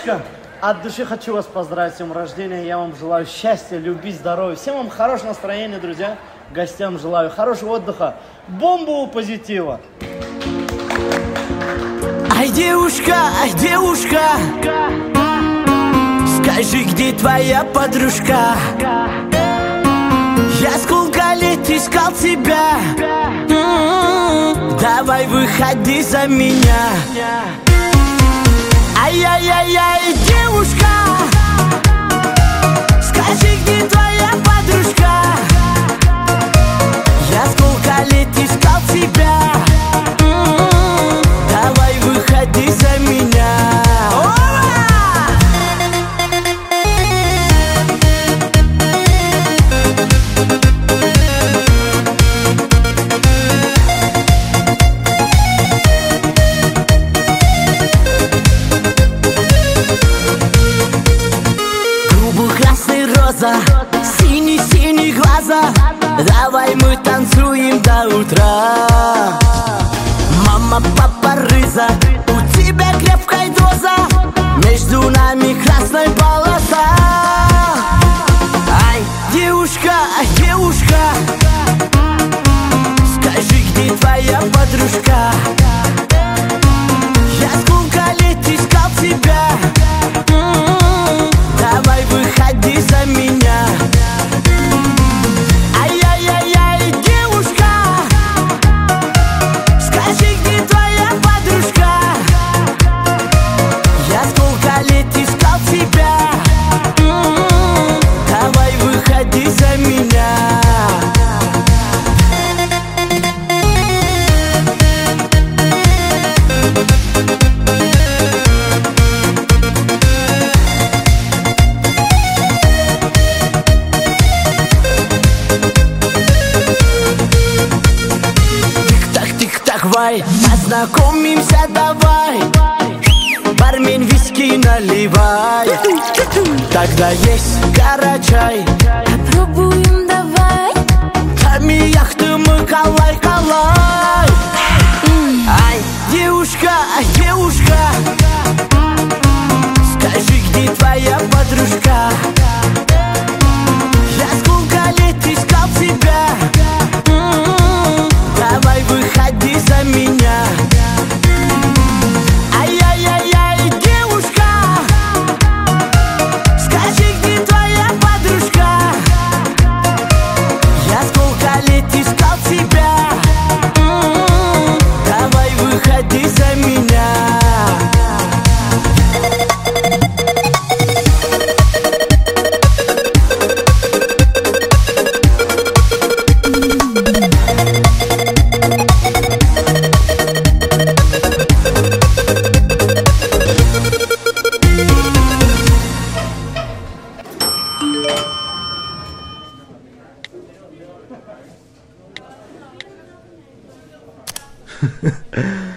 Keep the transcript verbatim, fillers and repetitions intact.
Девушка, от души хочу вас поздравить с днем рождения. Я вам желаю счастья, любви, здоровья. Всем вам хорошего настроения, друзья. Гостям желаю хорошего отдыха, бомбу позитива. Ай, девушка, ай, девушка, скажи, где твоя подружка? Я сколько лет искал тебя. М-м-м, давай выходи за меня. Ай-яй-яй-яй, девушка, скажи, где твоя подружка? Я сколько лет искал тебя. М-м-м, давай выходи за меня. Синий-синий глаза, давай мы танцуем до утра. Мама, папа, рыза, у тебя крепкая доза, между нами красная полоса. Ай, девушка, ай, девушка, скажи, где твоя подружка? Я сколько лет искал тебя. М-м-м, давай выходи за меня. Ай-яй-яй-яй, девушка, скажи, где твоя подружка? Я сколько лет искал тебя. М-м-м, давай выходи за меня. Познакомимся, давай, бармен, виски наливай. Тогда есть карачай, попробуем, давай. Там и яхты мы калай-калай. Ай, девушка, ай, девушка, скажи, где твоя подружка? Я сколько лет искал тебя. М-м-м, давай выходи за меня. Ай-яй-яй-яй, девушка, скажи, где твоя подружка? Я сколько лет искал тебя. М-м-м, давай выходи за меня. Ha ha ha.